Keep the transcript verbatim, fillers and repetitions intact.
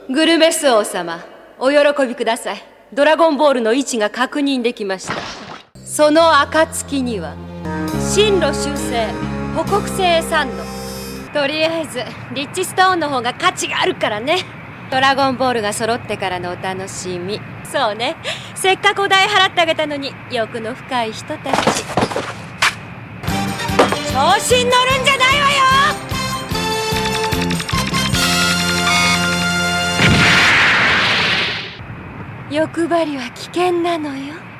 グルメス王様、お喜びください。ドラゴンボールの位置が確認できました。その暁には進路修正、北北西へさんど。とりあえずリッチストーンの方が価値があるからね。ドラゴンボールが揃ってからのお楽しみ。そうね、せっかくお代払ってあげたのに欲の深い人たち。調子に乗るんじゃないわよ。欲張りは危険なのよ。